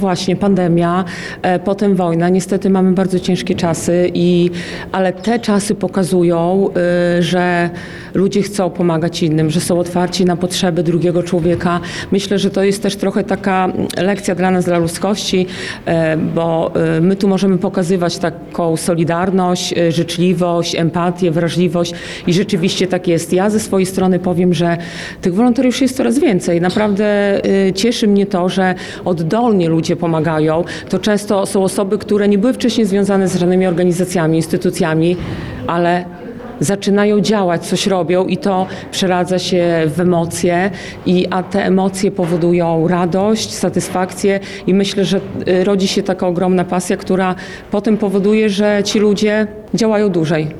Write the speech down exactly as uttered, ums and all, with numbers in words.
Właśnie pandemia, e, potem wojna. Niestety mamy bardzo ciężkie czasy, i, ale te czasy pokazują, y, że ludzie chcą pomagać innym, że są otwarci na potrzeby drugiego człowieka. Myślę, że to jest też trochę taka lekcja dla nas, dla ludzkości, e, bo y, my tu możemy pokazywać taką solidarność, y, życzliwość, empatię, wrażliwość i rzeczywiście tak jest. Ja ze swojej strony powiem, że tych wolontariuszy jest coraz więcej. Naprawdę y, cieszy mnie to, że oddolnie ludzie pomagają. To często są osoby, które nie były wcześniej związane z żadnymi organizacjami, instytucjami, ale zaczynają działać, coś robią i to przeradza się w emocje, i, a te emocje powodują radość, satysfakcję i myślę, że y, rodzi się taka ogromna pasja, która potem powoduje, że ci ludzie działają dłużej.